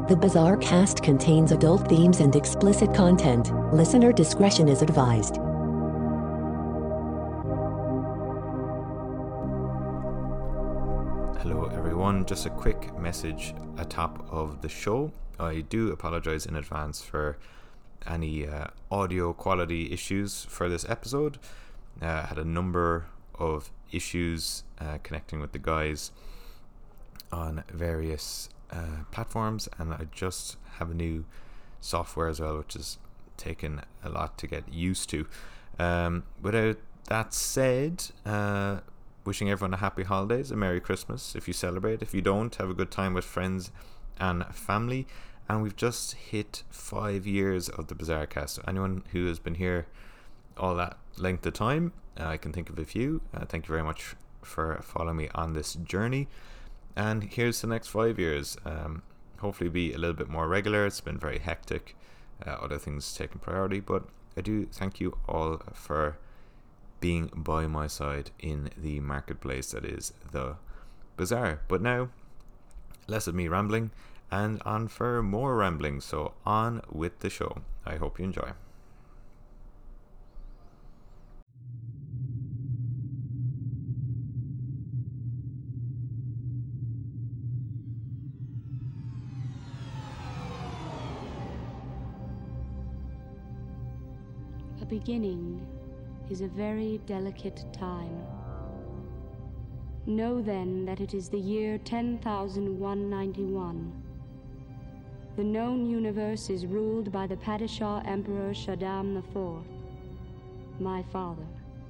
The Bizarre Cast contains adult themes and explicit content. Listener discretion is advised. Hello everyone, just a quick message atop of the show. I do apologise in advance for any audio quality issues for this episode. Had a number of issues connecting with the guys on various platforms, and I just have a new software as well, which has taken a lot to get used to. Without that said, wishing everyone a happy holidays, a Merry Christmas if you celebrate. If you don't, have a good time with friends and family. And we've just hit 5 years of the Bizarre Cast. So anyone who has been here all that length of time, I can think of a few. Thank you very much for following me on this journey. And here's the next 5 years. Hopefully be a little bit more regular. It's been very hectic. Other things taking priority. But I do thank you all for being by my side in the marketplace that is the Bizarre. But now, less of me rambling and on for more rambling. So on with the show. I hope you enjoy. A beginning is a very delicate time. Know then that it is the year 10,191. The known universe is ruled by the Padishah Emperor Shaddam IV, my father.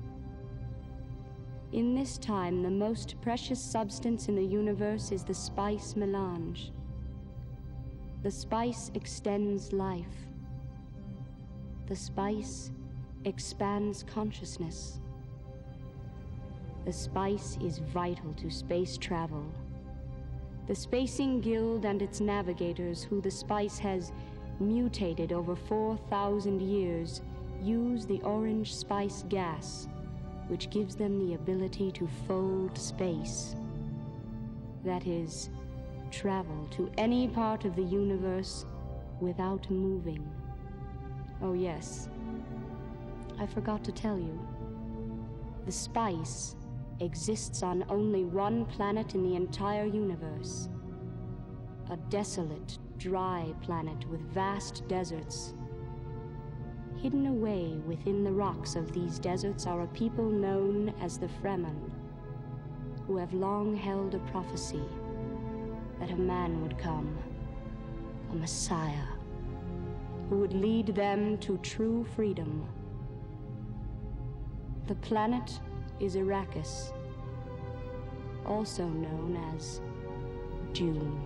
In this time, the most precious substance in the universe is the spice melange. The spice extends life. The spice expands consciousness. The spice is vital to space travel. The Spacing Guild and its navigators, who the spice has mutated over 4,000 years, use the orange spice gas, which gives them the ability to fold space. That is, travel to any part of the universe without moving. Oh yes, I forgot to tell you. The spice exists on only one planet in the entire universe. A desolate, dry planet with vast deserts. Hidden away within the rocks of these deserts are a people known as the Fremen, who have long held a prophecy that a man would come, a Messiah, who would lead them to true freedom. The planet is Arrakis, also known as Dune.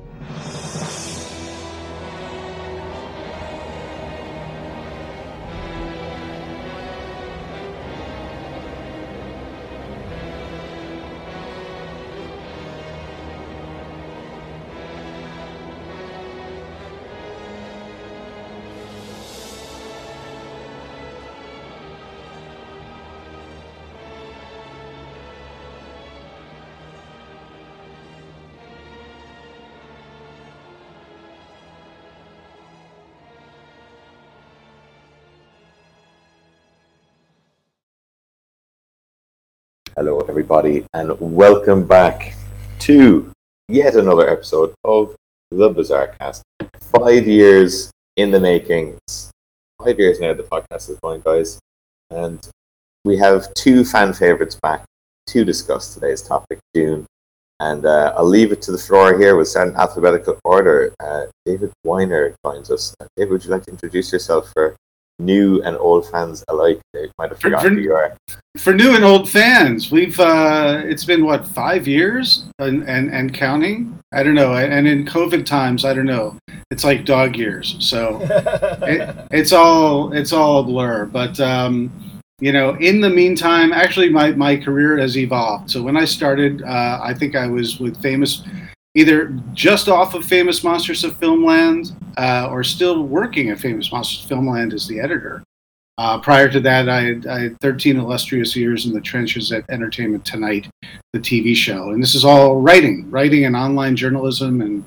Hello everybody, and welcome back to yet another episode of the Bizarre Cast. 5 years in the making. 5 years now the podcast is going, guys, and we have two fan favourites back to discuss today's topic, Dune. And I'll leave it to the floor here. We'll start in alphabetical order. David Weiner joins us. David, would you like to introduce yourself for new and old fans alike? They might have forgotten who you are. For new and old fans, we've it's been 5 years and counting. I don't know. And in COVID times, I don't know. It's like dog years. So it's all a blur. But in the meantime, actually, my career has evolved. So when I started, I think I was with Famous, either just off of Famous Monsters of Filmland or still working at Famous Monsters of Filmland as the editor. Prior to that, I had 13 illustrious years in the trenches at Entertainment Tonight, the TV show. And this is all writing and online journalism and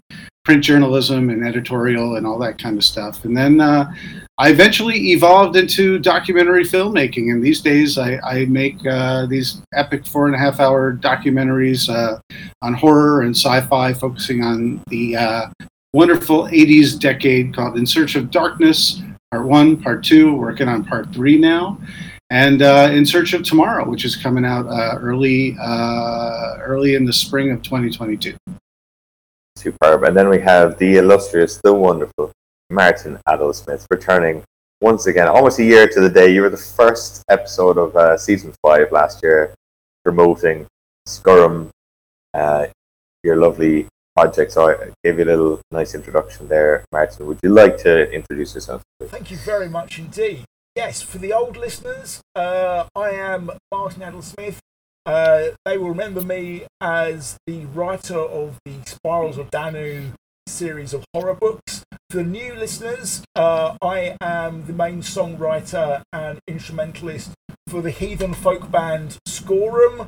print journalism and editorial and all that kind of stuff. And then I eventually evolved into documentary filmmaking. And these days I make these epic 4.5-hour documentaries on horror and sci-fi, focusing on the wonderful 80s decade called In Search of Darkness, Part 1, Part 2, working on Part 3 now. And In Search of Tomorrow, which is coming out early in the spring of 2022. Superb. And then we have the illustrious, the wonderful Martin Addle-Smith returning once again, almost a year to the day. You were the first episode of season 5 last year, promoting Scurrum, your lovely project. So I gave you a little nice introduction there. Martin, would you like to introduce yourself? Thank you very much indeed. Yes, for the old listeners, I am Martin Addle-Smith. They will remember me as the writer of the Spirals of Danu series of horror books. For the new listeners, I am the main songwriter and instrumentalist for the heathen folk band Scurrum.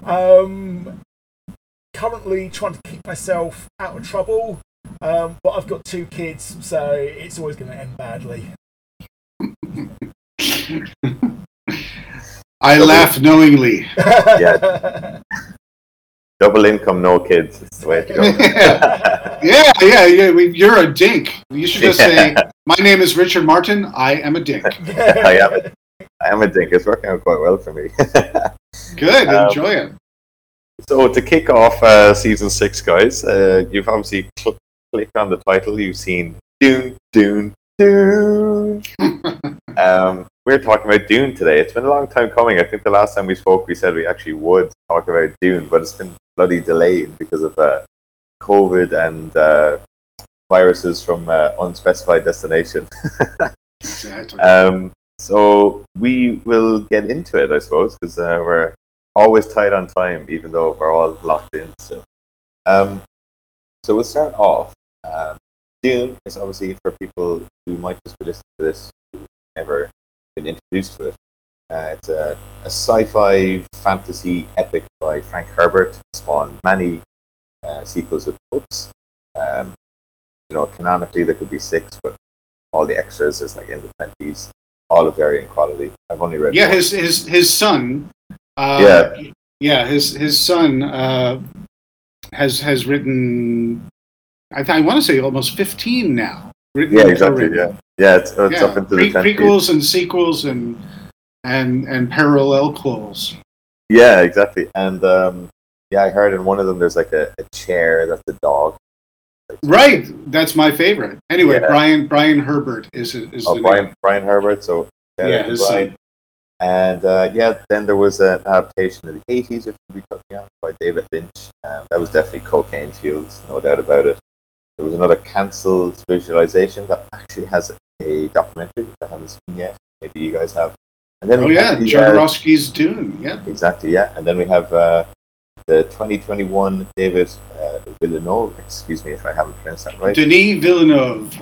Currently trying to keep myself out of trouble, but I've got 2 kids, so it's always going to end badly. I laugh knowingly. Yeah. Double income, no kids. That's the way it goes. Yeah. You're a dink. You should just say, "My name is Richard Martin. I am a dink." I am a dink. It's working out quite well for me. Good. Enjoy it. So to kick off season 6, guys, you've obviously clicked on the title. You've seen Dune, Dune, Dune. We're talking about Dune today. It's been a long time coming. I think the last time we spoke, we said we actually would talk about Dune, but it's been bloody delayed because of COVID and viruses from unspecified destination. Exactly. So we will get into it, I suppose, because we're always tight on time, even though we're all locked in. So we'll start off. Dune is obviously for people who might just be listening to this who've never been introduced to it. It's a sci-fi fantasy epic by Frank Herbert. Spawned many sequels of books. Canonically there could be 6, but all the extras is like in the 20s, all of varying quality. I've only read. Yeah, his son. His son has written. I want to say almost 15 now. Yeah, exactly. It's up into the 20s. Prequels and sequels and parallel quels. Yeah, exactly. And I heard in one of them there's like a chair that's a dog. Right, that's my favorite. Anyway, yeah. Brian Herbert is the name. Brian Herbert. So his son. And then there was an adaptation in the 80s, if we talking about, by David Lynch. That was definitely cocaine fueled, no doubt about it. There was another cancelled visualization that actually has a documentary that I haven't seen yet. Maybe you guys have. And then Jodorowsky's Dune. Yeah, exactly. Yeah, and then we have the 2021 David Villeneuve. Excuse me if I haven't pronounced that right. Denis Villeneuve.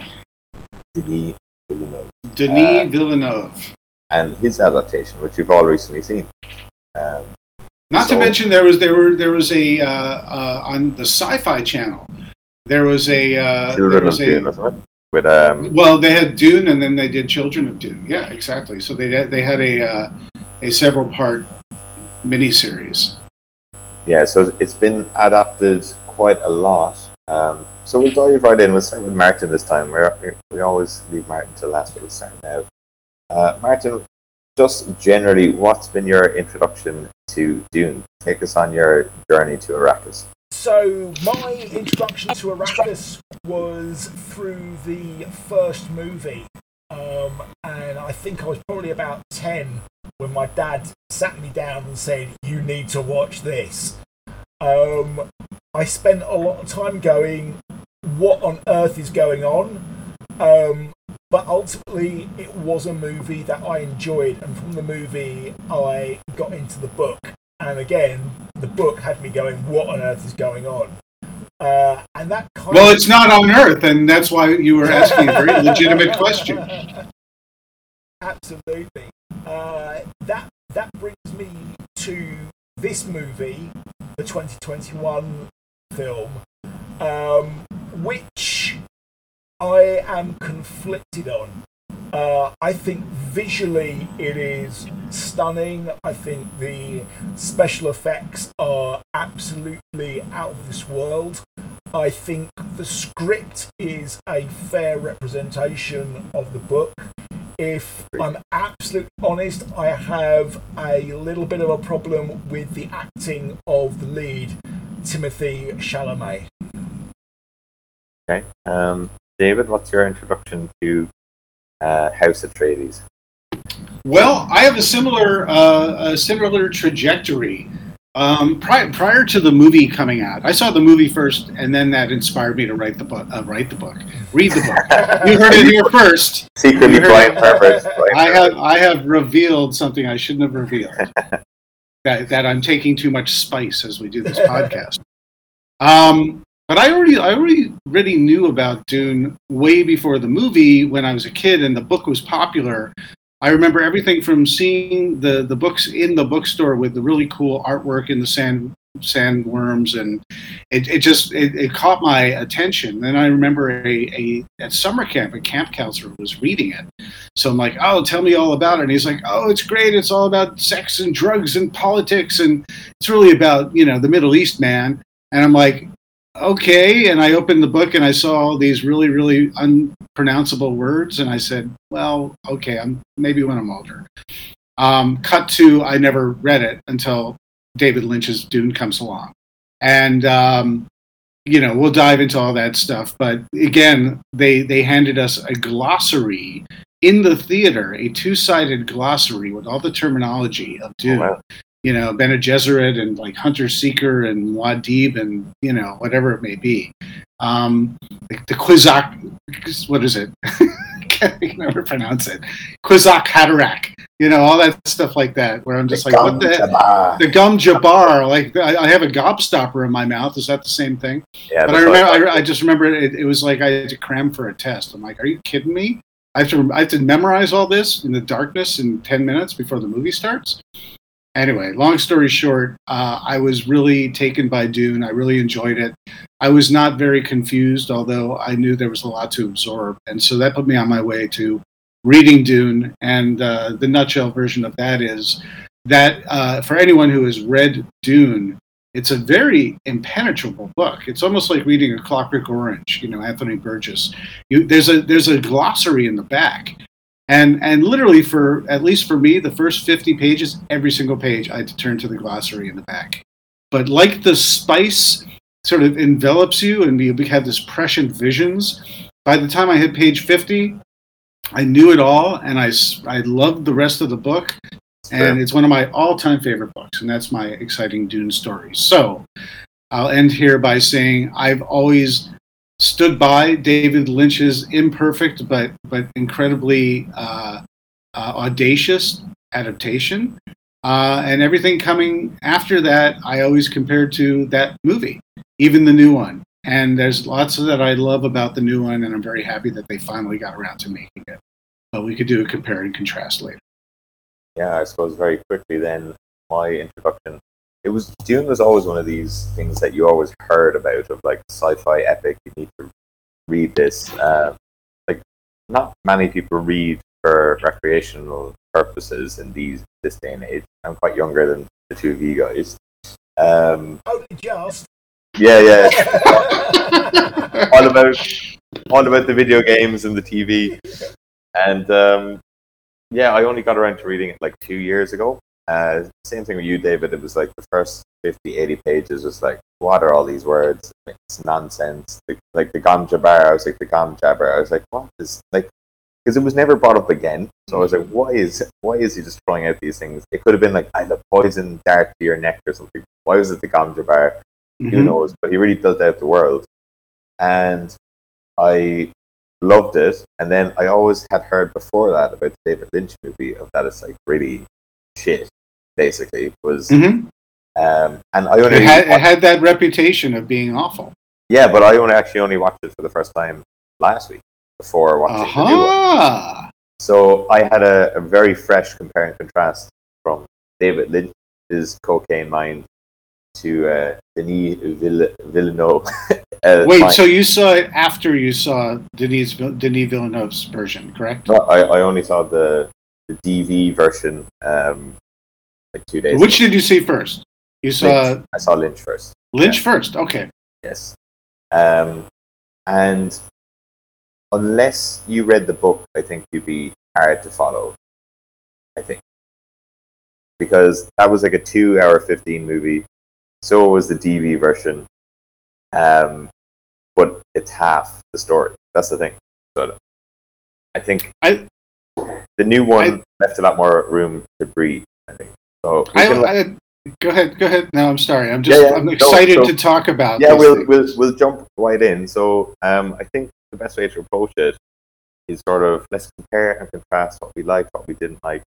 And his adaptation, which we've all recently seen. Not to mention, there was a on the Sci-Fi Channel. There was a Children of Dune, isn't it? With well, they had Dune, and then they did Children of Dune. Yeah, exactly. So they had a several part miniseries. Yeah, so it's been adapted quite a lot. So we'll dive right in. We'll start with Martin this time. We always leave Martin to last, but we'll start now. Martin, just generally, what's been your introduction to Dune? Take us on your journey to Arrakis. So my introduction to Arrakis was through the first movie, and I think I was probably about 10 when my dad sat me down and said, "You need to watch this." I spent a lot of time going, "What on earth is going on?" But ultimately, it was a movie that I enjoyed, and from the movie, I got into the book. And again, the book had me going, "What on earth is going on?" And that it's not on Earth, and that's why you were asking a very legitimate question. Absolutely. That brings me to this movie, the 2021 film, which I am conflicted on. I think visually it is stunning. I think the special effects are absolutely out of this world. I think the script is a fair representation of the book. If I'm absolutely honest, I have a little bit of a problem with the acting of the lead, Timothy Chalamet. Okay. David, what's your introduction to House Atreides? Well, I have a similar trajectory. Prior to the movie coming out, I saw the movie first, and then that inspired me to read the book. Read the book. You heard it here first. Secretly blind purpose. I have revealed something I shouldn't have revealed. that I'm taking too much spice as we do this podcast. But I already knew about Dune way before the movie when I was a kid, and the book was popular. I remember everything from seeing the books in the bookstore with the really cool artwork in the sandworms, and it caught my attention. Then I remember at summer camp, a camp counselor was reading it. So I'm like, oh, tell me all about it. And he's like, oh, it's great. It's all about sex and drugs and politics, and it's really about, the Middle East, man. And I'm like, okay. And I opened the book and I saw all these really, really unpronounceable words, and I said, well, okay, maybe when I'm older. Cut to, I never read it until David Lynch's Dune comes along. And, we'll dive into all that stuff. But again, they handed us a glossary in the theater, a 2-sided glossary with all the terminology of Dune. Oh, wow. Bene Gesserit and like Hunter Seeker and Muad'Dib and, whatever it may be. The Kwisatz, what is it? I can never pronounce it. Kwisatz Haderach, all that stuff like that, where I'm just like, what the heck? The Gum Jabbar, like I have a gobstopper in my mouth. Is that the same thing? Yeah. But I just remember it was like I had to cram for a test. I'm like, are you kidding me? I have to memorize all this in the darkness in 10 minutes before the movie starts. Anyway, long story short, I was really taken by Dune. I really enjoyed it. I was not very confused, although I knew there was a lot to absorb. And so that put me on my way to reading Dune. And the nutshell version of that is that for anyone who has read Dune, it's a very impenetrable book. It's almost like reading A Clockwork Orange, Anthony Burgess. There's a glossary in the back. And literally, at least for me, the first 50 pages, every single page, I had to turn to the glossary in the back. But like the spice sort of envelops you and you have this prescient visions, by the time I hit page 50, I knew it all, and I loved the rest of the book. And it's one of my all-time favorite books, and that's my exciting Dune story. So I'll end here by saying I've always stood by David Lynch's imperfect but incredibly audacious adaptation, and everything coming after that I always compared to that movie, even the new one. And there's lots that I love about the new one, and I'm very happy that they finally got around to making it. But we could do a compare and contrast later. Yeah, I suppose very quickly then, my introduction. Dune was always one of these things that you always heard about, of like sci-fi epic. You need to read this. Like, not many people read for recreational purposes in this day and age. I'm quite younger than the two of you guys. Only just. Yeah. all about the video games and the TV. And I only got around to reading it like 2 years ago. Same thing with you, David. It was like the first 50, 80 pages was like, what are all these words? It's nonsense. Like the Gom Jabbar, I was like, the Gom Jabbar. I was like, what is, like, because it was never brought up again. So I was like, why is he just throwing out these things? It could have been like, the poison dart to your neck or something. Why was it the Gom Jabbar? Mm-hmm. Who knows? But he really built out the world. And I loved it. And then I always had heard before that about the David Lynch movie, of that it's like really shit. Basically, was and I only it had that reputation of being awful. Yeah, but I only watched it for the first time last week before watching the new one. So I had a very fresh compare and contrast from David Lynch's cocaine mind to Denis Villeneuve. Wait, so you saw it after you saw Denis Villeneuve's version, correct? No, I only saw the DV version like 2 days Which ago. did you see first? You saw I saw Lynch first. Lynch first. Okay. Yes. And unless you read the book, I think you'd be hard to follow. I think. Because that was like a 2-hour 15 movie. So was the DV version. But it's half the story. That's the thing. So I think the new one left a lot more room to breathe, I think. So go ahead. No, I'm sorry. I'm excited to talk about. Yeah, we'll jump right in. So I think the best way to approach it is sort of let's compare and contrast what we liked, what we didn't like.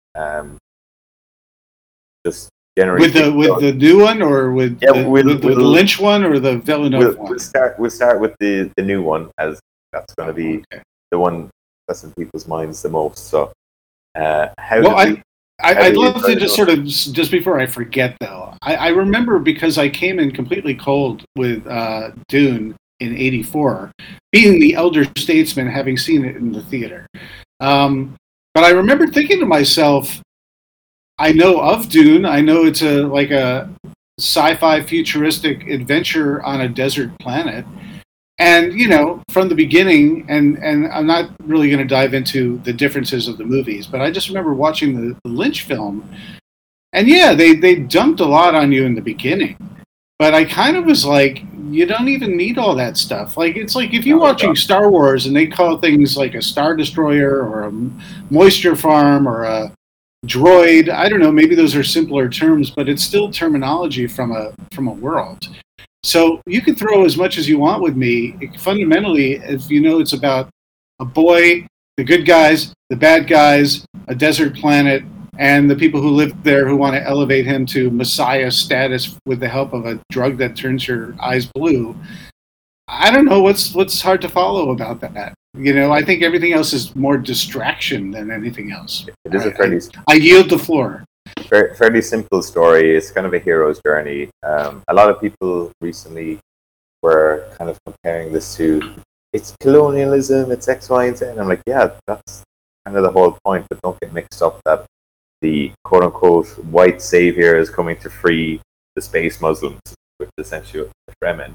Just generally with the new one or with the Lynch one or the Villeneuve one. We'll start with the new one, as that's going to be the one that's in people's minds the most. So I'd love to just before I forget though, I remember because I came in completely cold with Dune in '84, being the elder statesman, having seen it in the theater. But I remember thinking to myself, I know of Dune. I know it's a sci-fi futuristic adventure on a desert planet. And, from the beginning, and I'm not really going to dive into the differences of the movies, but I just remember watching the Lynch film. And yeah, they dumped a lot on you in the beginning. But I kind of was like, you don't even need all that stuff. Like, it's like if you're watching Star Wars and they call things like a Star Destroyer or a moisture farm or a droid, I don't know, maybe those are simpler terms, but it's still terminology from a world. So you can throw as much as you want with me. Fundamentally, if it's about a boy, the good guys, the bad guys, a desert planet, and the people who live there who want to elevate him to messiah status with the help of a drug that turns your eyes blue. I don't know what's hard to follow about that. I think everything else is more distraction than anything else. It is a fairly... I yield the floor. Fairly simple story. It's kind of a hero's journey. A lot of people recently were kind of comparing this to it's colonialism, it's X, Y, and Z. And I'm like, yeah, that's kind of the whole point. But don't get mixed up that the quote-unquote white savior is coming to free the space Muslims, which is essentially what the Fremen.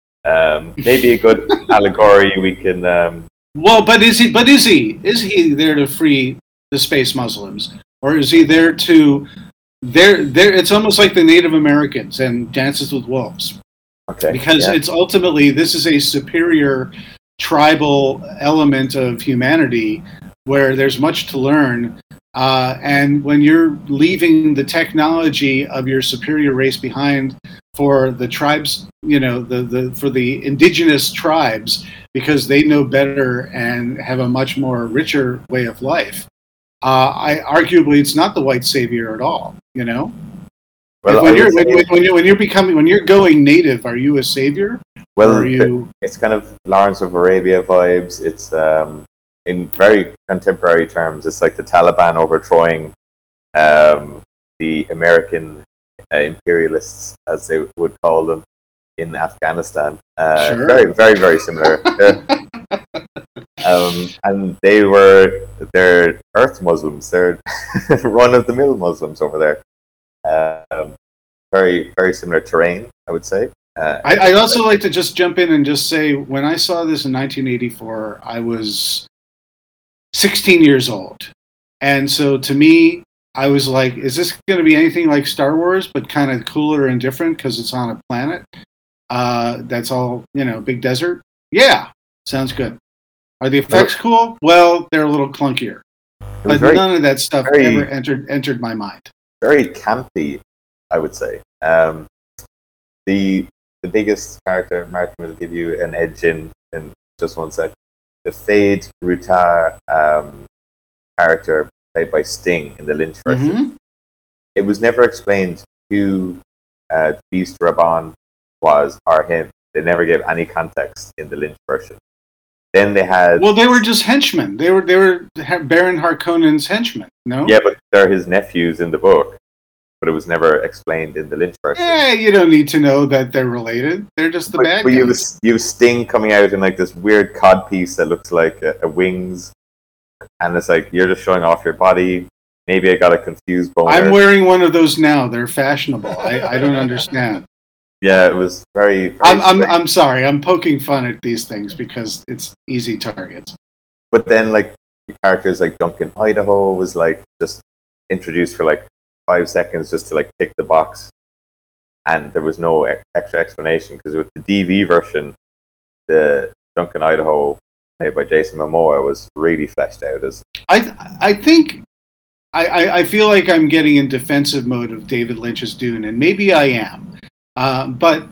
Maybe a good allegory we can... Well, but is he? Is he there to free the space Muslims? Or is he there to... It's almost like the Native Americans and Dances with Wolves. Okay. Because it's ultimately, this is a superior tribal element of humanity where there's much to learn. And when you're leaving the technology of your superior race behind for the tribes, for the indigenous tribes, because they know better and have a much more richer way of life, arguably it's not the white savior at all. Well, when you're going native, are you a savior? Well, it's kind of Lawrence of Arabia vibes. It's in very contemporary terms, it's like the Taliban overthrowing the American imperialists, as they would call them, in Afghanistan. Sure. Very, very, very similar. And they're Earth Muslims. They're run-of-the-mill Muslims over there. Very, very similar terrain, I would say. I'd also like to just jump in and just say, when I saw this in 1984, I was 16 years old. And so to me, I was like, is this going to be anything like Star Wars, but kind of cooler and different because it's on a planet that's all, big desert? Yeah, sounds good. Are the effects cool? Well, they're a little clunkier. But none of that stuff ever entered my mind. Very campy, I would say. The biggest character, Martin will give you an edge in just one sec. The Fade Rutar character played by Sting in the Lynch version. Mm-hmm. It was never explained who Beast Raban was or him. They never gave any context in the Lynch version. Then they had... Well, they were just henchmen. They were Baron Harkonnen's henchmen, no? Yeah, but they're his nephews in the book. but it was never explained in the Lynch version. Yeah, you don't need to know that they're related. They're just the bad But guys. you have Sting coming out in like this weird cod piece that looks like a wings, and it's like you're just showing off your body. Maybe I got a confused boner. I'm wearing one of those now. They're fashionable. I don't understand. Yeah, it was very. I'm sorry. I'm poking fun at these things because it's easy targets. But then, like characters like Duncan Idaho was like just introduced for like 5 seconds just to like tick the box, and there was no extra explanation because with the DV version, the Duncan Idaho played by Jason Momoa was really fleshed out as. I think I feel like I'm getting in defensive mode of David Lynch's Dune, and maybe I am. But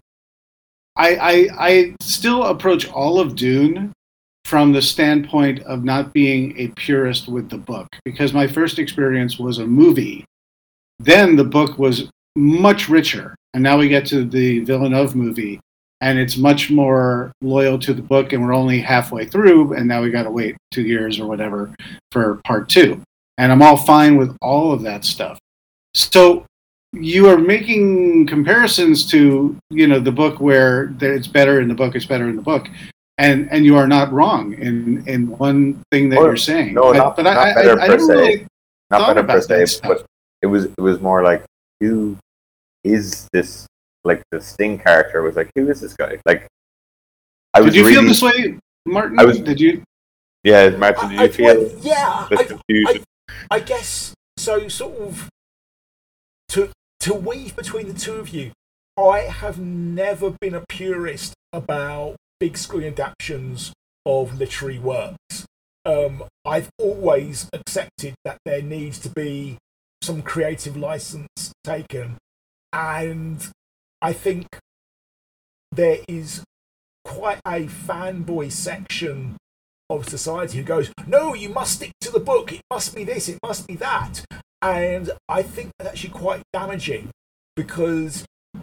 I still approach all of Dune from the standpoint of not being a purist with the book, because my first experience was a movie. Then the book was much richer, and now we get to the Villeneuve movie, and it's much more loyal to the book, and we're only halfway through, and now we got to wait 2 years or whatever for part 2. And I'm all fine with all of that stuff. So you are making comparisons to, the book where it's better in the book, it's better in the book. And you are not wrong in one thing that you're saying. No, not better per se. Really not better per se, stuff. but it was more like, who is this? Like the Sting character was like, who is this guy? Like, did you feel this way, Martin? Did you? Yeah, Martin, did you feel? Yeah, I guess so. Sort of to weave between the two of you, I have never been a purist about big screen adaptations of literary works. I've always accepted that there needs to be some creative license taken, and I think there is quite a fanboy section of society who goes, no, you must stick to the book, it must be this, it must be that. And I think that's actually quite damaging, because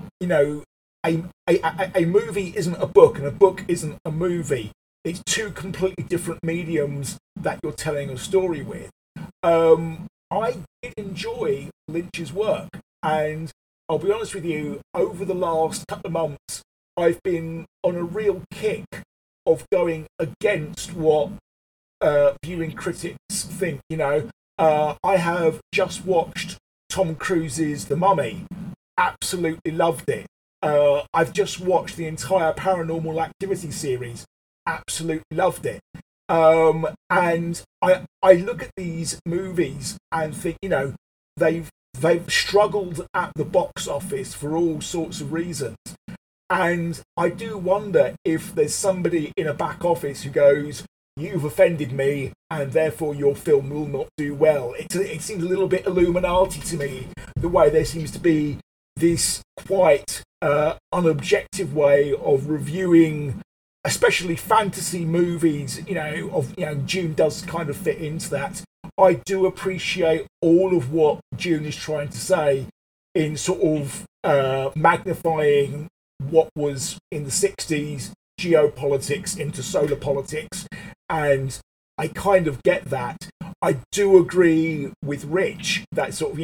a movie isn't a book and a book isn't a movie. It's two completely different mediums that you're telling a story with. I did enjoy Lynch's work, and I'll be honest with you, over the last couple of months I've been on a real kick of going against what viewing critics think. I have just watched Tom Cruise's The Mummy, absolutely loved it. I've just watched the entire Paranormal Activity series, absolutely loved it. And I look at these movies and think, they've struggled at the box office for all sorts of reasons. And I do wonder if there's somebody in a back office who goes, you've offended me, and therefore your film will not do well. It seems a little bit Illuminati to me, the way there seems to be this quite unobjective way of reviewing, especially fantasy movies. Dune does kind of fit into that. I do appreciate all of what Dune is trying to say in sort of magnifying what was in the 60s geopolitics into solar politics, and I kind of get that. I do agree with Rich that sort of,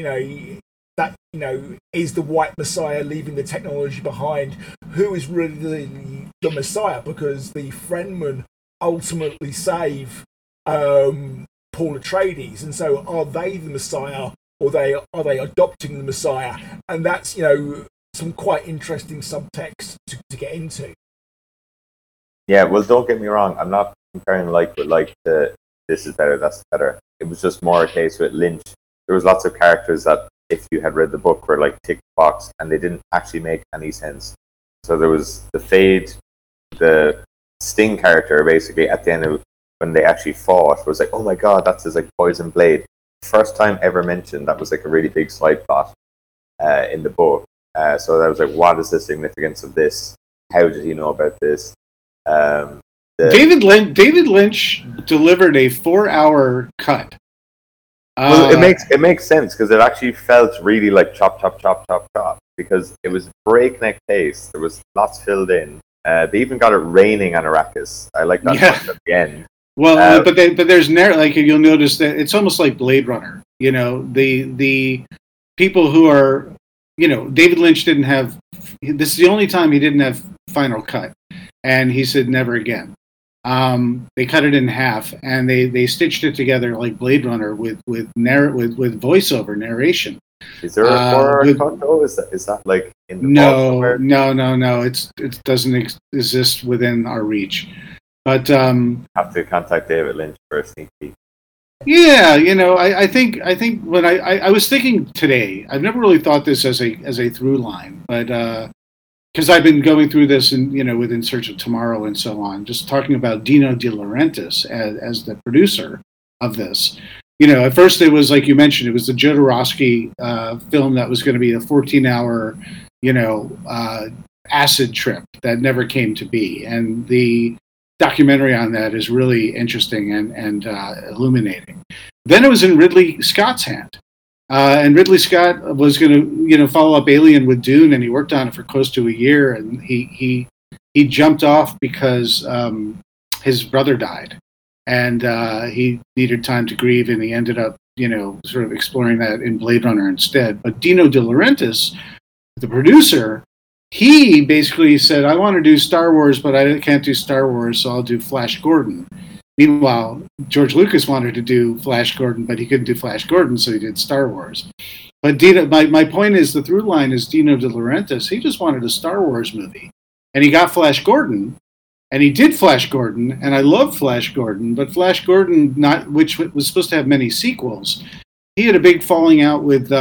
is the white messiah leaving the technology behind? Who is really the messiah? Because the Fremen ultimately save Paul Atreides, and so are they the messiah, or are they adopting the messiah? And that's, some quite interesting subtext to get into. Yeah, well, don't get me wrong. I'm not comparing like with like to this is better, that's better. It was just more a case with Lynch. There was lots of characters that, if you had read the book, were like tick box, and they didn't actually make any sense. So there was the Fade, the Sting character, basically at the end of when they actually fought, was like, oh my god, that's his like poison blade. First time ever mentioned. That was like a really big side plot in the book. So I was like, what is the significance of this? How did he know about this? David Lynch delivered a 4-hour cut. Well, it makes sense because it actually felt really like chop, chop, chop, chop, chop, because it was breakneck pace. There was lots filled in. They even got it raining on Arrakis. I like that at the end. Well, but there's like you'll notice that it's almost like Blade Runner. The people who are, David Lynch didn't have. This is the only time he didn't have final cut, and he said never again. They cut it in half, and they stitched it together like Blade Runner with voiceover narration. Is there a 4-hour cut though? Is that like in the No. It doesn't exist within our reach. But have to contact David Lynch for a sneak peek. Yeah, I think when I was thinking today, I've never really thought this as a through line, but because I've been going through this and with In Search of Tomorrow and so on, just talking about Dino De Laurentiis as the producer of this. At first it was like you mentioned, it was the Jodorowsky film that was going to be a 14-hour, acid trip that never came to be, and the documentary on that is really interesting and illuminating. Then it was in Ridley Scott's hand, and Ridley Scott was going to follow up Alien with Dune, and he worked on it for close to a year, and he jumped off because his brother died. And he needed time to grieve, and he ended up, sort of exploring that in Blade Runner instead. But Dino De Laurentiis, the producer, he basically said, I want to do Star Wars, but I can't do Star Wars, so I'll do Flash Gordon. Meanwhile, George Lucas wanted to do Flash Gordon, but he couldn't do Flash Gordon, so he did Star Wars. But Dino, my point is, the through line is Dino De Laurentiis. He just wanted a Star Wars movie, and he got Flash Gordon. And he did Flash Gordon, and I love Flash Gordon, but Flash Gordon, which was supposed to have many sequels, he had a big falling out with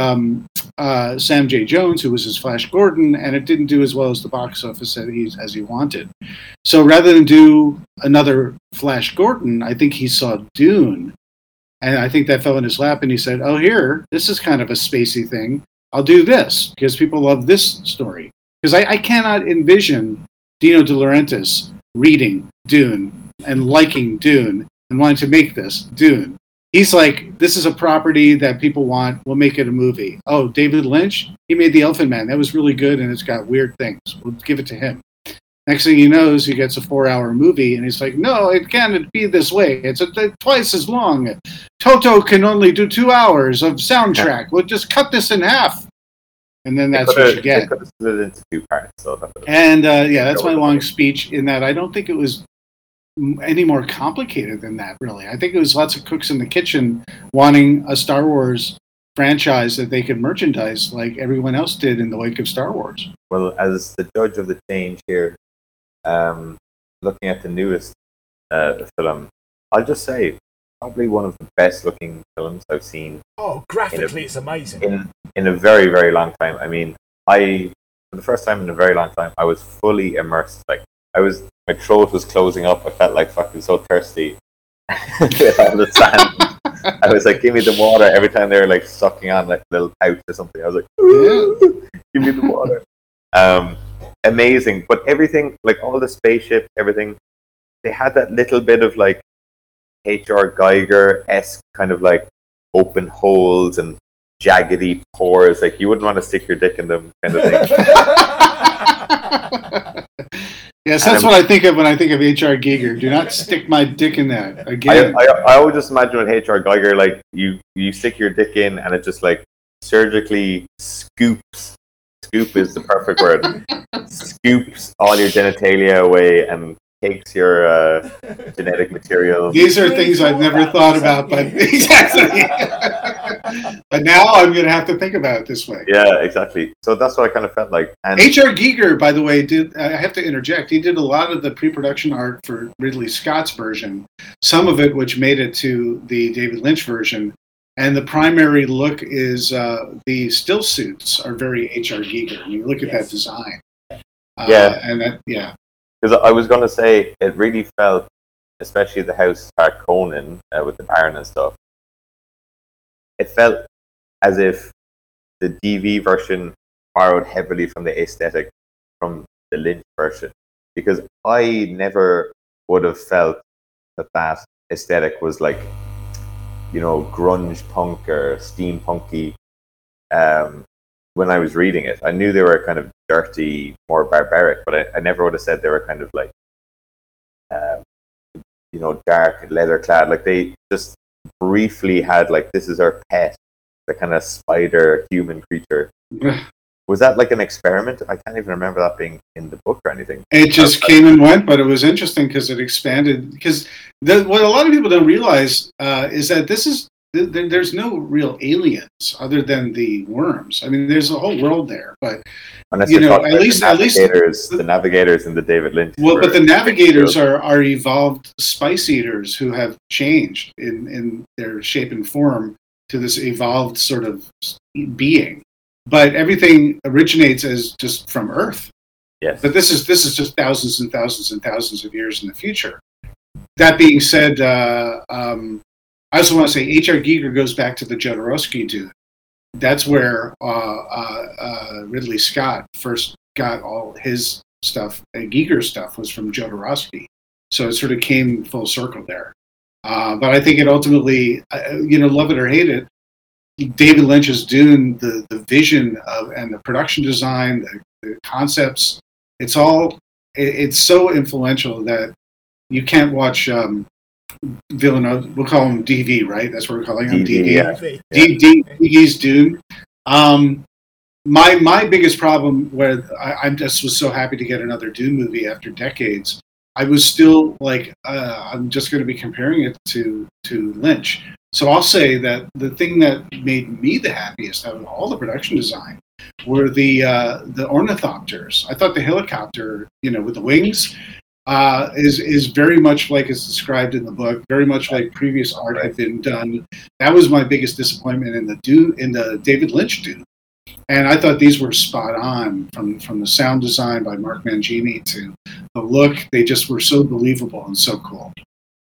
Sam J. Jones, who was his Flash Gordon, and it didn't do as well as the box office as he wanted. So rather than do another Flash Gordon, I think he saw Dune, and I think that fell in his lap, and he said, oh, here, this is kind of a spacey thing. I'll do this, because people love this story. Because I cannot envision Dino De Laurentiis reading Dune and liking Dune and wanting to make this Dune. He's like, this is a property that people want. We'll make it a movie. Oh, David Lynch? He made The Elephant Man. That was really good, and it's got weird things. We'll give it to him. Next thing he knows, he gets a 4-hour movie, and he's like, no, it can't be this way. It's twice as long. Toto can only do 2 hours of soundtrack. We'll just cut this in half. And then that's what you get. They could have split it into 2 parts. And that's my long speech in that I don't think it was any more complicated than that, really. I think it was lots of cooks in the kitchen wanting a Star Wars franchise that they could merchandise like everyone else did in the wake of Star Wars. Well, as the judge of the change here, looking at the newest film, I'll just say, probably one of the best looking films I've seen. Oh, graphically, it's amazing. In a very, very long time. I mean, for the first time in a very long time, I was fully immersed. Like, my throat was closing up. I felt like fucking so thirsty with all the sand. I was like, give me the water every time they were like sucking on like a little pouch or something. I was like, give me the water. Amazing. But everything, like all the spaceship, everything, they had that little bit of like H.R. Geiger-esque kind of like open holes and jaggedy pores. Like you wouldn't want to stick your dick in them kind of thing. Yes, that's what I think of when I think of H.R. Giger. Do not stick my dick in that. Again, I always just imagine with H.R. Geiger, like you stick your dick in and it just like surgically scoops. Scoop is the perfect word. Scoops all your genitalia away and takes your genetic material. These are things I've never thought about, but exactly. But now I'm going to have to think about it this way. Yeah, exactly. So that's what I kind of felt like. And H.R. Giger, by the way, I have to interject, he did a lot of the pre-production art for Ridley Scott's version, some of it which made it to the David Lynch version. And the primary look is the still suits are very H.R. Giger. When you look at that design. Because I was going to say, it really felt, especially the house Harkonnen with the Baron and stuff, it felt as if the DV version borrowed heavily from the aesthetic from the Lynch version. Because I never would have felt that aesthetic was like, you know, grunge punk or steampunky when I was reading it. I knew they were kind of dirty, more barbaric, but I never would have said they were kind of like, dark, leather clad. Like they just briefly had like, this is our pet. the kind of spider human creature. Was that like an experiment? I can't even remember that being in the book or anything. It just came and went, but it was interesting because it expanded. Because what a lot of people don't realize is that there's no real aliens other than the worms. I mean, there's a whole world there, but Unless you you're know, talking at about least the navigators in the David Lynch. well, but the navigators are evolved spice eaters who have changed in their shape and form to this evolved sort of being. But everything originates as just from Earth. Yes. But this is just thousands and thousands and thousands of years in the future. That being said, I also want to say H.R. Giger goes back to the Jodorowsky Dune. That's where Ridley Scott first got all his stuff. And Giger's stuff was from Jodorowsky. So it sort of came full circle there. But I think it ultimately, love it or hate it, David Lynch's Dune, the vision of and the production design, the concepts, it's so influential that you can't watch Villeneuve. We'll call him DV, right? That's what we're calling him, DV. DV's Dune. My biggest problem where I just was so happy to get another Dune movie after decades, I was still like, I'm just going to be comparing it to Lynch. So I'll say that the thing that made me the happiest out of all the production design were the ornithopters. I thought the helicopter, with the wings, is very much like it's described in the book, very much like previous art had been done. That was my biggest disappointment in the David Lynch Dune. And I thought these were spot on from the sound design by Mark Mangini to the look. They just were so believable and so cool.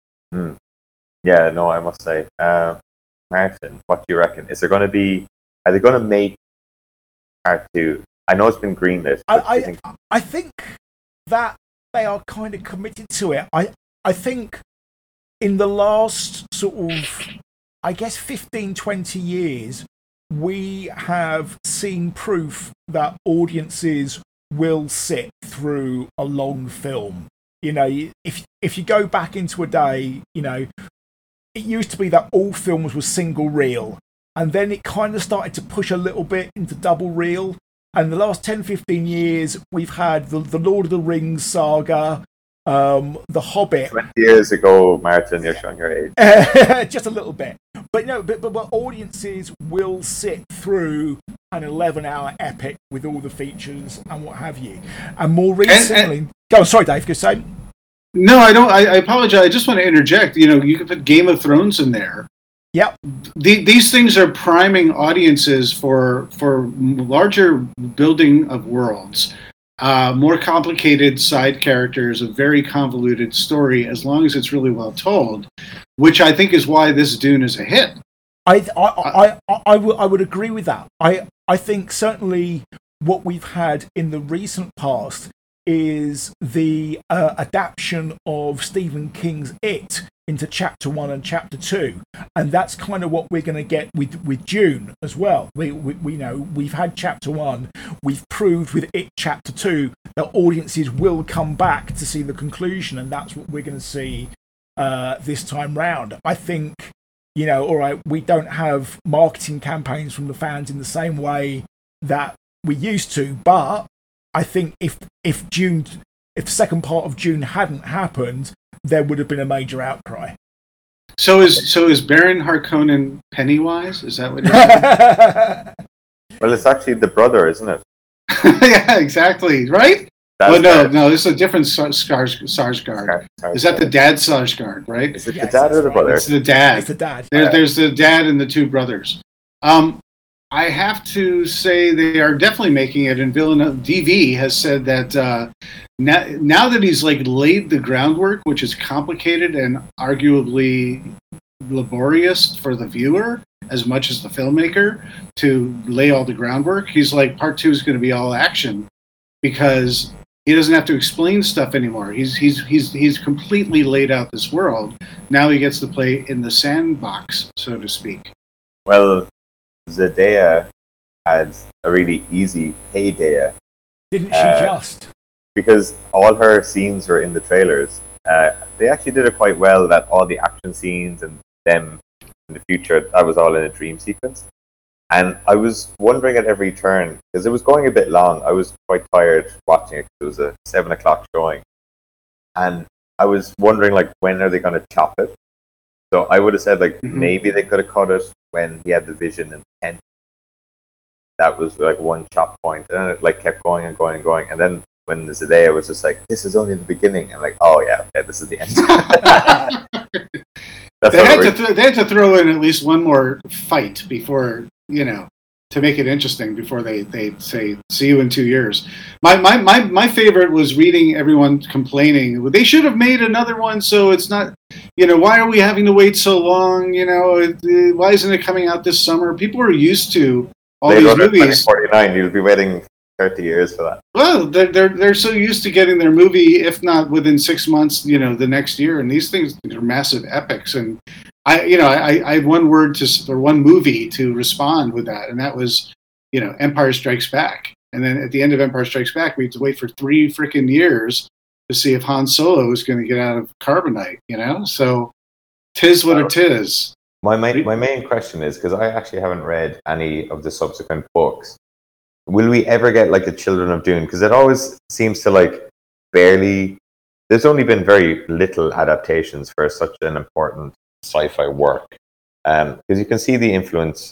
Yeah, no, I must say. Martin, what do you reckon? Are they going to make Part 2? I know it's been greenlit. I think that they are kind of committed to it. I think in the last sort of, 15, 20 years, we have seen proof that audiences will sit through a long film. If you go back into a day, it used to be that all films were single reel, and then it kind of started to push a little bit into double reel. And the last 10, 15 years, we've had the Lord of the Rings saga, The Hobbit. 20 years ago, Martin, you're showing your age. Just a little bit. But audiences will sit through an 11-hour epic with all the features and what have you. And more recently... Go on, sorry, Dave, go say. No, I don't. I apologize. I just want to interject. You could put Game of Thrones in there. Yep. These things are priming audiences for larger building of worlds, more complicated side characters, a very convoluted story, as long as it's really well told, which I think is why this Dune is a hit. I would agree with that. I think certainly what we've had in the recent past is the adaptation of Stephen King's It into Chapter 1 and Chapter 2, and that's kind of what we're going to get with Dune as well. We know we've had Chapter 1, we've proved with It Chapter 2 that audiences will come back to see the conclusion, and that's what we're going to see this time round. I think, all right, we don't have marketing campaigns from the fans in the same way that we used to, but I think if the second part of Dune hadn't happened, there would have been a major outcry. So is Baron Harkonnen Pennywise? Is that what you're saying? Well, it's actually the brother, isn't it? Yeah, exactly. Right? No, this is a different Sarsgaard. Is that the dad Sarsgaard, right? Is it the dad or the brother? It's the dad. It's the dad. There's the dad and the two brothers. I have to say they are definitely making it, and Villeneuve DV has said that now that he's laid the groundwork, which is complicated and arguably laborious for the viewer as much as the filmmaker to lay all the groundwork, he's like, Part 2 is going to be all action because he doesn't have to explain stuff anymore. He's completely laid out this world. Now he gets to play in the sandbox, so to speak. Well, Zendaya had a really easy heyday. Didn't she just? Because all her scenes were in the trailers. They actually did it quite well, that all the action scenes and them in the future, that was all in a dream sequence. And I was wondering at every turn, because it was going a bit long. I was quite tired watching it because it was a 7 o'clock showing. And I was wondering, like, when are they going to chop it? So I would have said, like, maybe they could have cut it when he had the vision in the tent. That was, like, one chop point. And then it, like, kept going and going and going. And then when there's a day, I was just like, this is only the beginning. And like, oh, yeah, okay, this is the end. They had to throw in at least one more fight before, to make it interesting before they say, see you in 2 years. My favorite was reading everyone complaining. They should have made another one so it's not, why are we having to wait so long? Why isn't it coming out this summer? People are used to all these movies. 2049, you'll be waiting 30 years for that. Well, they're so used to getting their movie, if not within 6 months, the next year. And these things are massive epics. And I had one movie to respond with that, and that was, Empire Strikes Back. And then at the end of Empire Strikes Back, we had to wait for 3 freaking years to see if Han Solo was going to get out of carbonite. So tis what it is. My main question is, because I actually haven't read any of the subsequent books, will we ever get like the Children of Dune? Because it always seems to like barely. There's only been very little adaptations for such an important sci-fi work, because you can see the influence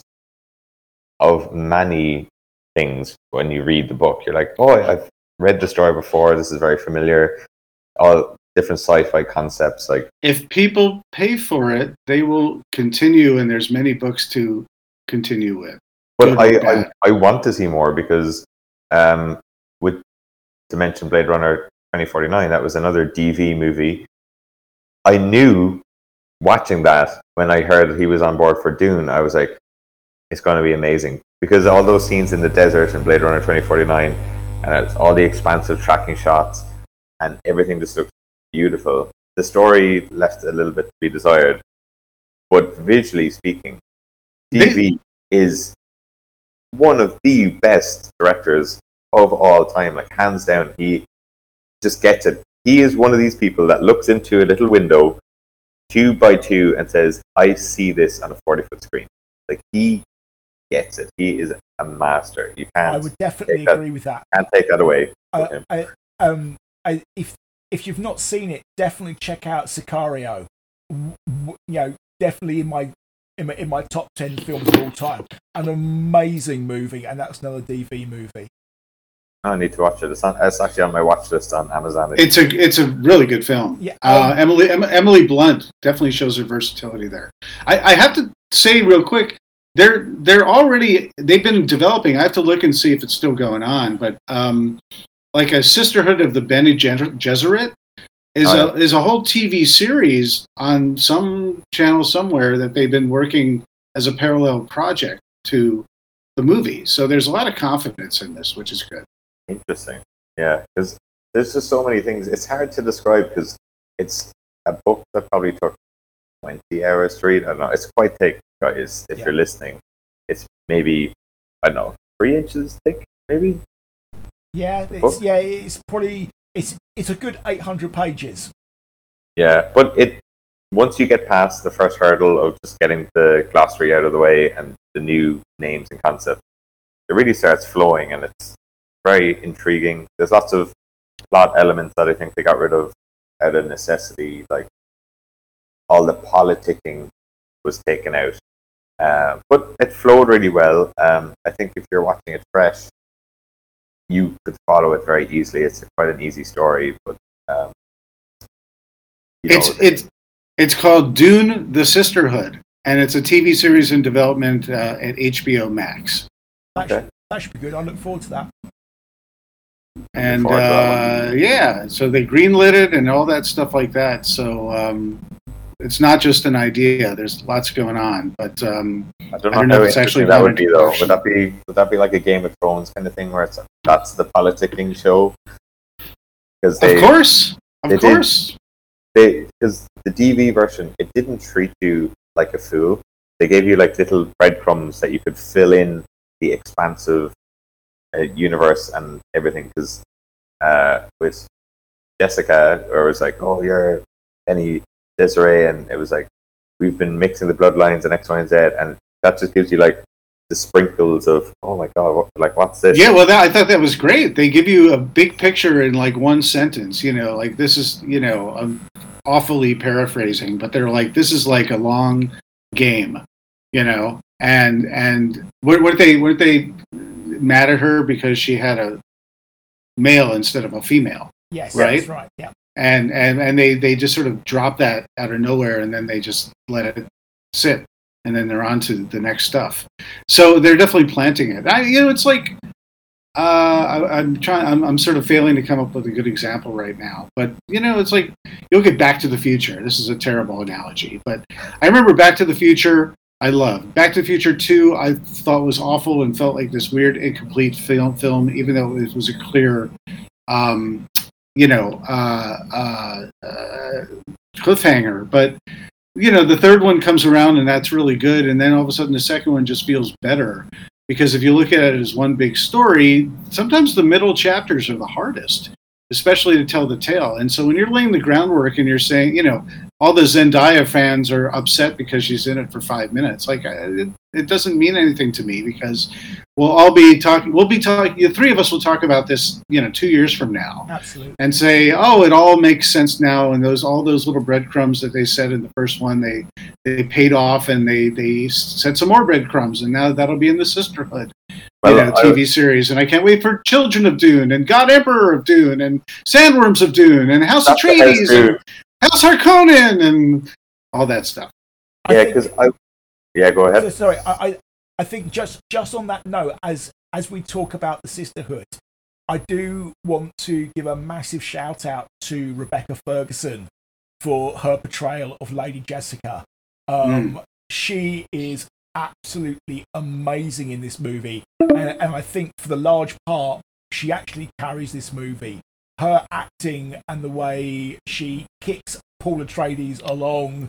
of many things when you read the book. You're like, oh, I've read the story before. This is very familiar. All different sci-fi concepts. Like, if people pay for it, they will continue, and there's many books to continue with. But I want to see more, because with to mention Blade Runner 2049, that was another DV movie. I knew watching that when I heard he was on board for Dune, I was like, it's going to be amazing, because all those scenes in the desert in Blade Runner 2049, and it's all the expansive tracking shots, and everything just looks beautiful. The story left a little bit to be desired, but visually speaking, DV is one of the best directors of all time, like hands down. He just gets it. He is one of these people that looks into a little window 2 by 2 and says, I see this on a 40-foot screen. Like, he gets it. He is a master. You can't. I would definitely agree with that. Can't take that away. If you've not seen it, definitely check out Sicario. Definitely in my top 10 films of all time. An amazing movie, and that's another DV movie. I need to watch it. It's actually on my watch list on Amazon. It's a really good film. Yeah, Emily Blunt definitely shows her versatility there. I have to say real quick, they've been developing. I have to look and see if it's still going on, but like a Sisterhood of the Bene Gesserit is a whole TV series on some channel somewhere that they've been working as a parallel project to the movie. So there's a lot of confidence in this, which is good. Interesting. Yeah, because there's just so many things. It's hard to describe because it's a book that probably took 20 hours to read. I don't know. It's quite thick, guys, if you're listening. It's maybe, I don't know, 3 inches thick, maybe? Yeah, it's probably, it's a good 800 pages. Yeah, but once you get past the first hurdle of just getting the glossary out of the way and the new names and concepts, it really starts flowing, and it's very intriguing. There's lots of plot elements that I think they got rid of out of necessity, like all the politicking was taken out. But it flowed really well. I think if you're watching it fresh, you could follow it very easily. It's quite an easy story, but it's called Dune: The Sisterhood, and it's a TV series in development at HBO Max. That should be good. I look forward to that. And so they greenlit it and all that stuff like that. So it's not just an idea. There's lots going on, but I don't know how it's actually that would be though. Would that be like a Game of Thrones kind of thing where that's the politicking show? Because of course, because the DV version, it didn't treat you like a fool. They gave you like little breadcrumbs that you could fill in the expansive universe and everything, because with Jessica, or it was like, oh, you're Bene Gesserit, and it was like, we've been mixing the bloodlines and X, Y, and Z, and that just gives you like the sprinkles of, oh my god, what's this? Yeah, well, I thought that was great. They give you a big picture in like one sentence. Like this is, I'm awfully paraphrasing, but they're like, this is like a long game, and weren't they mad at her because she had a male instead of a female? Yes, right, that's right, yeah. And they just sort of drop that out of nowhere, and then they just let it sit. And then they're on to the next stuff. So they're definitely planting it. It's like I'm sort of failing to come up with a good example right now. But it's like you'll get Back to the Future. This is a terrible analogy, but I remember Back to the Future. I loved Back to the Future 2. I thought was awful and felt like this weird, incomplete film, even though it was a clear, cliffhanger. But the third one comes around and that's really good. And then all of a sudden the second one just feels better. Because if you look at it as one big story, sometimes the middle chapters are the hardest, especially to tell the tale. And so when you're laying the groundwork and you're saying, all the Zendaya fans are upset because she's in it for 5 minutes. Like, it doesn't mean anything to me because we'll be talking, the three of us will talk about this, 2 years from now. Absolutely. And say, oh, it all makes sense now. And all those little breadcrumbs that they said in the first one, they paid off, and they said some more breadcrumbs. And now that'll be in the Sisterhood. TV series, and I can't wait for Children of Dune and God Emperor of Dune and Sandworms of Dune and House Atreides and House Harkonnen and all that stuff. Yeah, because go ahead. Sorry, I think just on that note, as we talk about the Sisterhood, I do want to give a massive shout out to Rebecca Ferguson for her portrayal of Lady Jessica. She is absolutely amazing in this movie, and I think for the large part she actually carries this movie. Her acting and the way she kicks Paul Atreides along,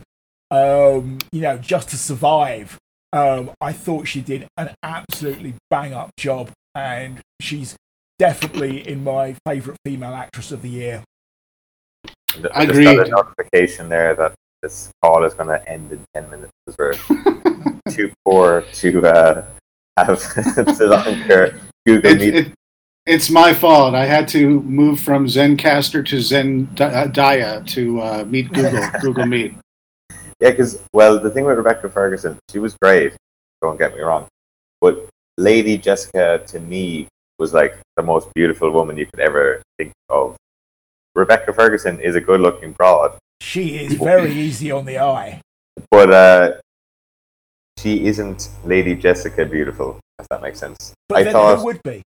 just to survive. I thought she did an absolutely bang up job, and she's definitely in my favourite female actress of the year. I just got a notification there that this call is going to end in 10 minutes because we're too poor to have the longer Google Meet. It's my fault. I had to move from Zencaster to Zendaya to meet Google Meet. Yeah, because, the thing with Rebecca Ferguson, she was great, don't get me wrong, but Lady Jessica, to me, was like the most beautiful woman you could ever think of. Rebecca Ferguson is a good-looking broad. She is very easy on the eye. But she isn't Lady Jessica beautiful, if that makes sense. But who would be?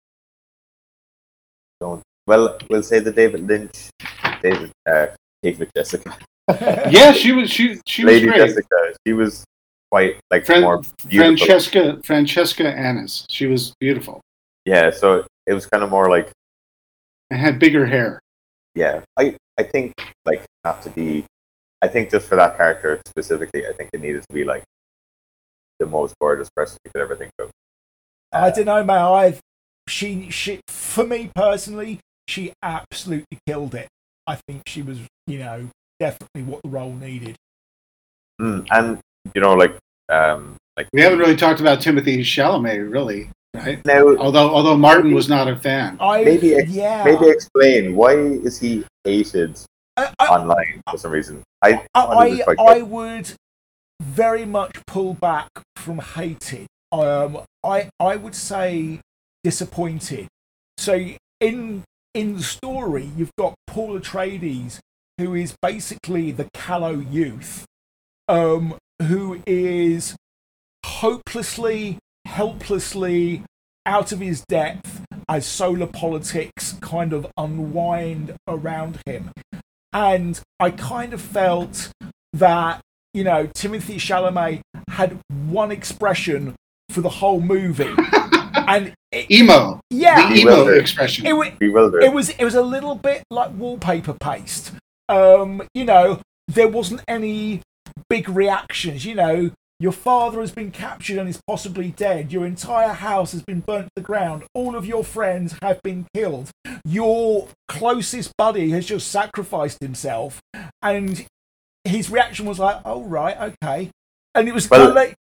We'll say the David Lynch, David Jessica. Yeah, she was Lady great. Jessica, she was quite more beautiful. Francesca Annis. She was beautiful. Yeah, so it was kind of more like. And had bigger hair. Yeah, I think not to be. I think just for that character specifically, I think it needed to be like the most gorgeous person you could ever think of. I don't know, man. She for me personally, she absolutely killed it. I think she was, definitely what the role needed. And we haven't really talked about Timothée Chalamet, really, right? Now, although Martin was not a fan. Maybe explain, why is he hated online for some reason? I would very much pull back from hated. I would say disappointed. So in the story, you've got Paul Atreides, who is basically the callow youth, who is hopelessly, helplessly out of his depth as solar politics kind of unwind around him. And I kind of felt that, Timothée Chalamet had one expression for the whole movie. And emo. Yeah. The emo expression. It was a little bit like wallpaper paste. There wasn't any big reactions. Your father has been captured and is possibly dead. Your entire house has been burnt to the ground. All of your friends have been killed. Your closest buddy has just sacrificed himself. And his reaction was like, oh, right, okay. And it was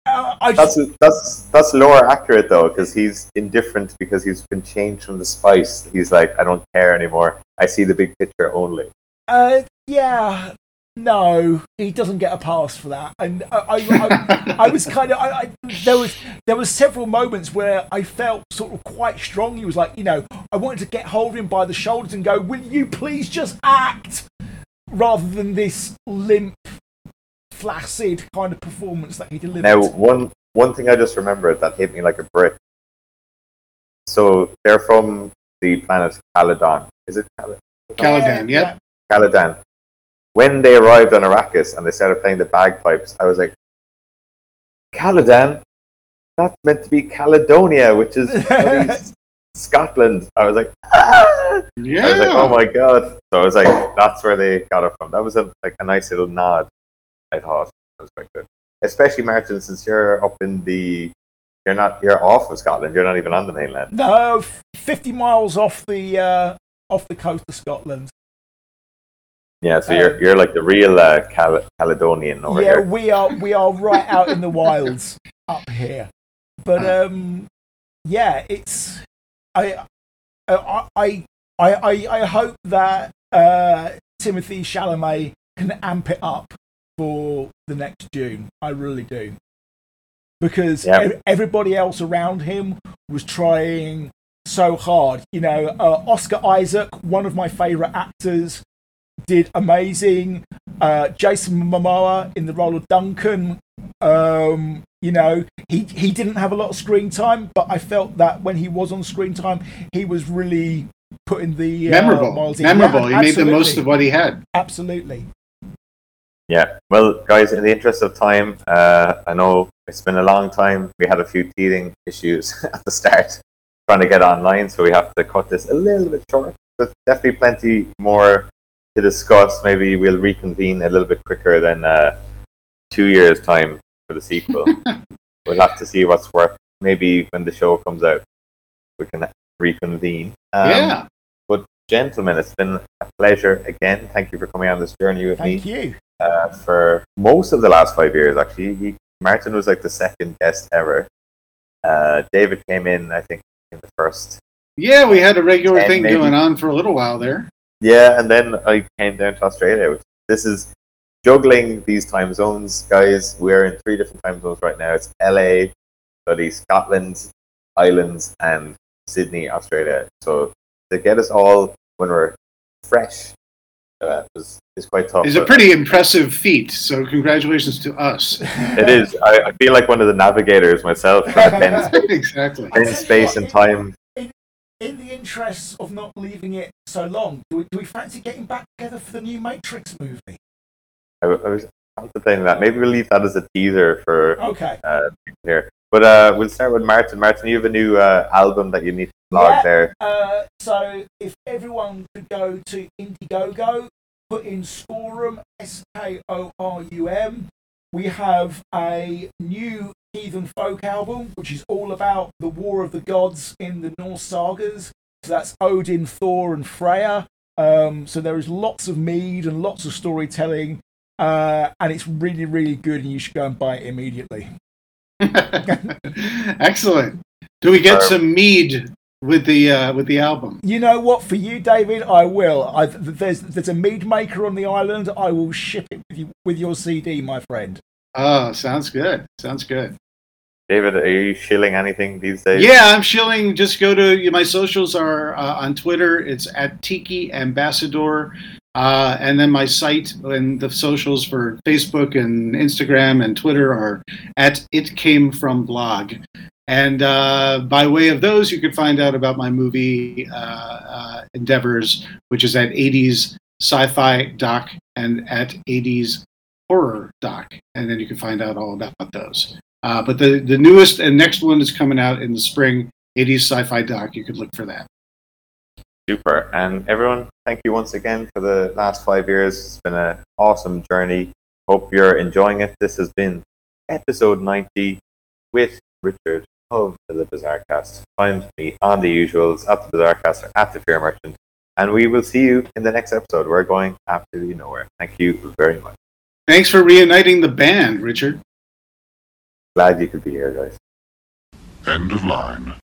I just, That's lore accurate though, because he's indifferent because he's been changed from the spice. He's like, I don't care anymore. I see the big picture only. yeah, no, he doesn't get a pass for that. And I was kind of, there was several moments where I felt sort of quite strong. He was like, I wanted to get hold of him by the shoulders and go, "Will you please just act?" Rather than this limp, flaccid kind of performance that he delivered. Now, one thing I just remembered that hit me like a brick. So they're from the planet Caladan. Is it Caladan? Caladan, yep. Caladan. When they arrived on Arrakis and they started playing the bagpipes, I was like, Caladan? That's meant to be Caledonia, which is Scotland. I was like, ah! Yeah. I was like, oh my god. So I was like, that's where they got it from. That was a nice little nod, I thought. That was quite good. Especially, Martin, since you're up in you're off of Scotland. You're not even on the mainland. No, 50 miles off the coast of Scotland. Yeah, so you're like the real Caledonian over here. Yeah, we are right out in the wilds up here. But yeah, it's I hope that Timothée Chalamet can amp it up for the next Dune. I really do. Because everybody else around him was trying so hard. Oscar Isaac, one of my favourite actors, did amazing. Jason Momoa in the role of Duncan. He didn't have a lot of screen time, but I felt that when he was on screen time, he was really putting the memorable. miles in. Memorable. Yeah, he made the most of what he had. Absolutely. Yeah. Well, guys, in the interest of time, I know it's been a long time. We had a few teething issues at the start trying to get online, so we have to cut this a little bit short. But definitely plenty more to discuss. Maybe we'll reconvene a little bit quicker than 2 years' time for the sequel. We'll have to see what's worth. Maybe when the show comes out, we can reconvene. Yeah. But gentlemen, it's been a pleasure again. Thank you for coming on this journey with me. Thank you. For most of the last 5 years, actually. Martin was like the second guest ever. David came in, I think, in the first. Yeah, we had a regular thing maybe going on for a little while there. Yeah, and then I came down to Australia. This is juggling these time zones, guys. We're in 3 different time zones right now. It's LA, Scotland, Islands, and Sydney, Australia. So to get us all when we're fresh is quite tough. It's a pretty impressive feat, so congratulations to us. It is. I feel like one of the navigators myself. Exactly. In space and time. In the interests of not leaving it so long, do we fancy getting back together for the new Matrix movie? I was contemplating that. Maybe we'll leave that as a teaser for here. But we'll start with Martin. Martin, you have a new album that you need to plug there. So if everyone could go to Indiegogo, put in Skorum, Skorum, we have a new Heathen Folk album, which is all about the War of the Gods in the Norse sagas. So that's Odin, Thor, and Freya. So there is lots of mead and lots of storytelling, and it's really, really good, and you should go and buy it immediately. Excellent. Do we get some mead with the album? You know what? For you, David, I will. There's a mead maker on the island. I will ship it with your CD, my friend. Oh, sounds good. Sounds good. David, are you shilling anything these days? Yeah, I'm shilling. Just go to my socials are on Twitter. It's at Tiki Ambassador. And then my site and the socials for Facebook and Instagram and Twitter are at It Came From Blog. And by way of those, you could find out about my movie endeavors, which is at 80s Sci-Fi Doc and at 80s Horror Doc. And then you can find out all about those. But the newest and next one is coming out in the spring, 80s Sci-Fi Doc. You could look for that. Super. And everyone, thank you once again for the last 5 years. It's been an awesome journey. Hope you're enjoying it. This has been episode 90 with Richard of the Bizarre Cast. Find me on the usuals at the Bizarre Cast or at the Fear Merchant. And we will see you in the next episode. We're going absolutely nowhere. Thank you very much. Thanks for reuniting the band, Richard. Glad you could be here, guys. End of line.